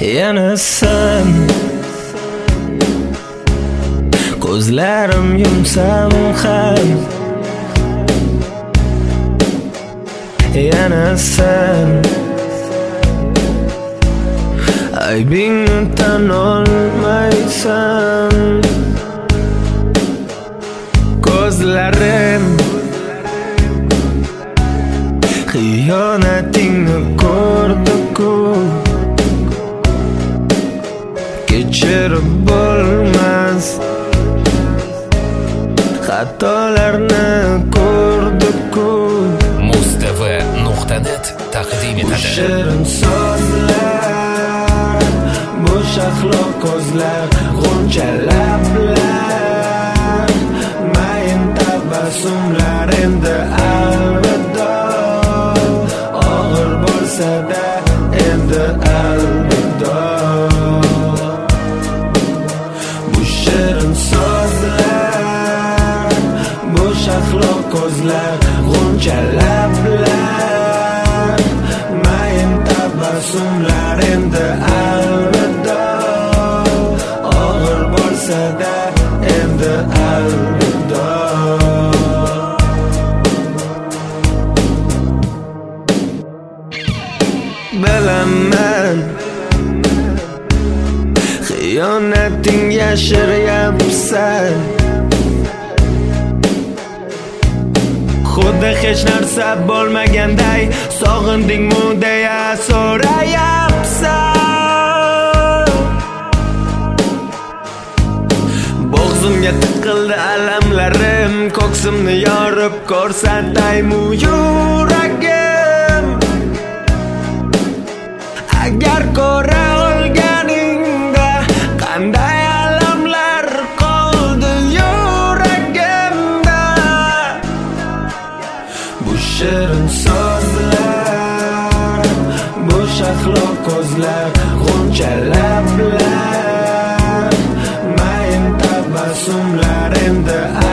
yana sen. Ko'zlarim yumsam ham yana sen. Aybingni tan olmaysan. Ko'zlarim xiyonatingni ko'rdi-ku, kechirib bo'lmas. Xatolarni ko'rdi-ku. Muz.tv.net taqdim etadi. Shirin so'zlar, bo'sh axloq ko'zlar, g'uncha lablar, mayin tabassumlar endi alvido. Og'ir bo'lsa-da endi alvido. Bu shirin so'zlar, bo'sh axloq ko'zlar, g'uncha lablar, mayin tabassumlar endi alvido. Og'ir bo'lsa-da endi alvido. Bilaman, xiyonating yashiryapsan. Xuddi hech narsa bo'lmaganday sog'indingmi deya so'rayapsan. Bo'g'zimga tiqildi alamlarim, ko'ksimni yorib ko'rsataymi yuragim. Agar ko'ra olganingda qanday alamlar qoldi yuragimda. Bu shirin so'zlar, bo'sh axloq ko'zlar, g'uncha lablar, mayin tabassumlar endi